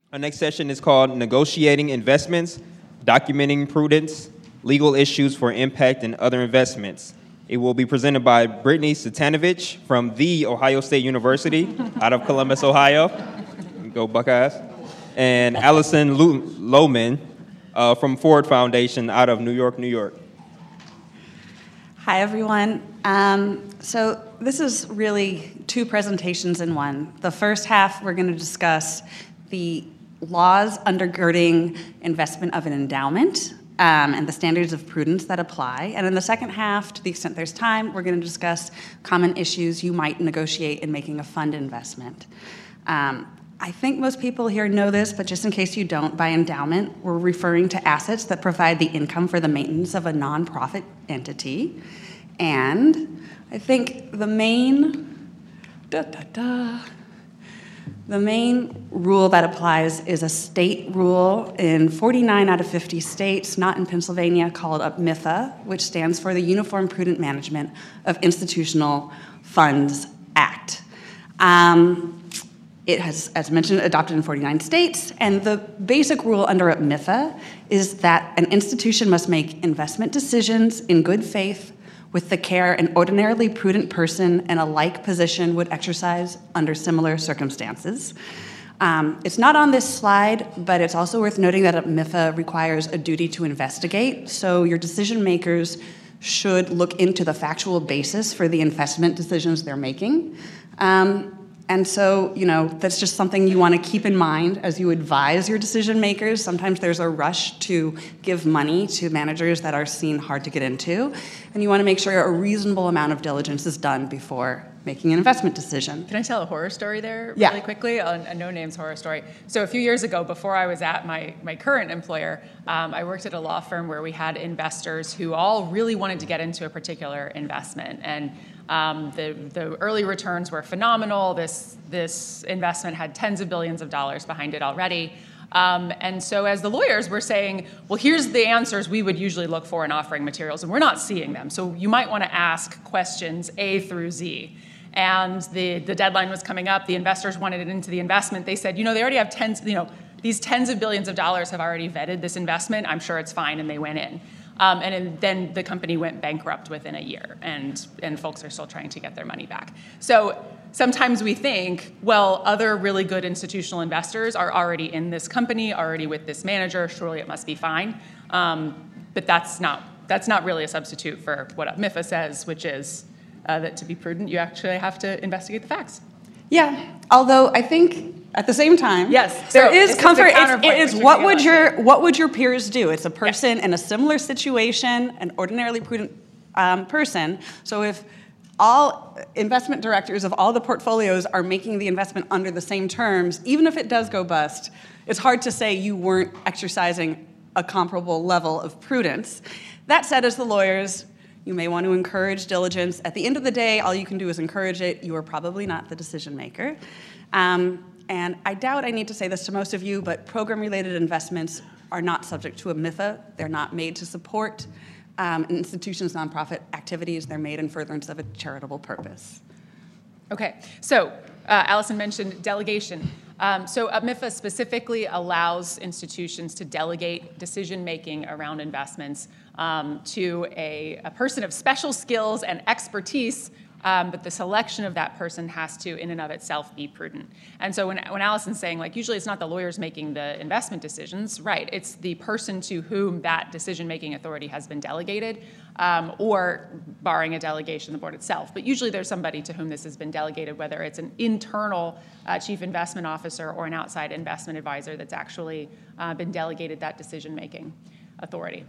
Our next session is called Negotiating Investments, Documenting Prudence, Legal Issues for Impact and Other Investments. It will be presented by Brittany Satanovich from The Ohio State University out of Columbus, Ohio. Go Buckeyes. And Allison Lohman from Ford Foundation out of New York, New York. Hi, everyone. So this is really two presentations in one. The first half, we're going to discuss the laws undergirding investment of an endowment and the standards of prudence that apply. And in the second half, to the extent there's time, we're going to discuss common issues you might negotiate in making a fund investment. I think most people here know this, but just in case you don't, by endowment, we're referring to assets that provide the income for the maintenance of a nonprofit entity. And I think the main rule that applies is a state rule in 49 out of 50 states, not in Pennsylvania, called MIFA, which stands for the Uniform Prudent Management of Institutional Funds Act. It has, as mentioned, adopted in 49 states, and the basic rule under MIFA is that an institution must make investment decisions in good faith with the care an ordinarily prudent person in a like position would exercise under similar circumstances. It's not on this slide, but it's also worth noting that MIFA requires a duty to investigate, so your decision makers should look into the factual basis for the investment decisions they're making. And so, that's just something you want to keep in mind as you advise your decision makers. Sometimes there's a rush to give money to managers that are seen hard to get into, and you want to make sure a reasonable amount of diligence is done before making an investment decision. Can I tell a horror story there really quickly? A no-names horror story. So a few years ago, before I was at my current employer, I worked at a law firm where we had investors who all really wanted to get into a particular investment. And the early returns were phenomenal. This investment had tens of billions of dollars behind it already. And so as the lawyers were saying, well, here's the answers we would usually look for in offering materials, and we're not seeing them. So you might want to ask questions A through Z. And the deadline was coming up. The investors wanted it into the investment. They said, they already have these tens of billions of dollars have already vetted this investment. I'm sure it's fine, and they went in. Then the company went bankrupt within a year, and folks are still trying to get their money back. So sometimes we think, well, other really good institutional investors are already in this company, already with this manager. Surely it must be fine. But that's not really a substitute for what MIFA says, which is that to be prudent, you actually have to investigate the facts. Yeah, although I think at the same time, yes, there is comfort. It's what would your peers do? It's a person in a similar situation, an ordinarily prudent person. So if all investment directors of all the portfolios are making the investment under the same terms, even if it does go bust, it's hard to say you weren't exercising a comparable level of prudence. That said, as the lawyers, you may want to encourage diligence. At the end of the day, all you can do is encourage it. You are probably not the decision maker. And I doubt I need to say this to most of you, but program-related investments are not subject to a MIFA. They're not made to support an institution's nonprofit activities. They're made in furtherance of a charitable purpose. Okay, so Allison mentioned delegation. So MIFA specifically allows institutions to delegate decision-making around investments to a person of special skills and expertise, but the selection of that person has to, in and of itself, be prudent. And so when Allison's saying, usually it's not the lawyers making the investment decisions, right, it's the person to whom that decision-making authority has been delegated, or barring a delegation, the board itself. But usually there's somebody to whom this has been delegated, whether it's an internal chief investment officer or an outside investment advisor that's actually been delegated that decision-making authority.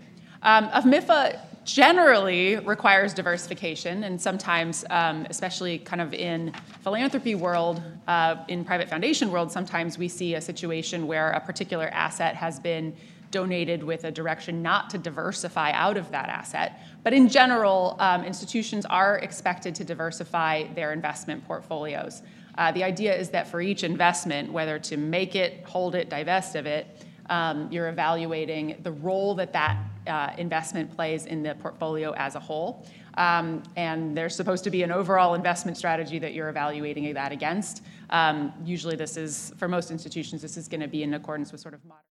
MIFA generally requires diversification, and sometimes, especially kind of in philanthropy world, in private foundation world, sometimes we see a situation where a particular asset has been donated with a direction not to diversify out of that asset. But in general, institutions are expected to diversify their investment portfolios. The idea is that for each investment, whether to make it, hold it, divest of it, you're evaluating the role that investment plays in the portfolio as a whole. And there's supposed to be an overall investment strategy that you're evaluating that against. Usually this is, for most institutions, this is going to be in accordance with sort of modern